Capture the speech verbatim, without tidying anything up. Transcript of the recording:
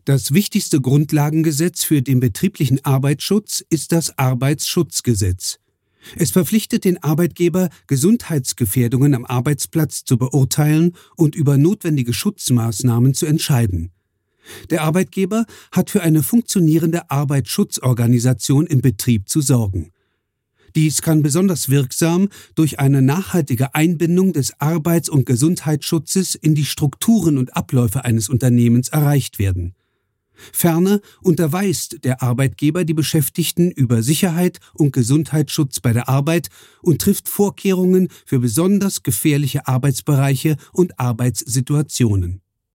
Das wichtigste Grundlagengesetz für den betrieblichen Arbeitsschutz ist das Arbeitsschutzgesetz. Es verpflichtet den Arbeitgeber, Gesundheitsgefährdungen am Arbeitsplatz zu beurteilen und über notwendige Schutzmaßnahmen zu entscheiden. Der Arbeitgeber hat für eine funktionierende Arbeitsschutzorganisation im Betrieb zu sorgen. Dies kann besonders wirksam durch eine nachhaltige Einbindung des Arbeits- und Gesundheitsschutzes in die Strukturen und Abläufe eines Unternehmens erreicht werden. Ferner unterweist der Arbeitgeber die Beschäftigten über Sicherheit und Gesundheitsschutz bei der Arbeit und trifft Vorkehrungen für besonders gefährliche Arbeitsbereiche und Arbeitssituationen.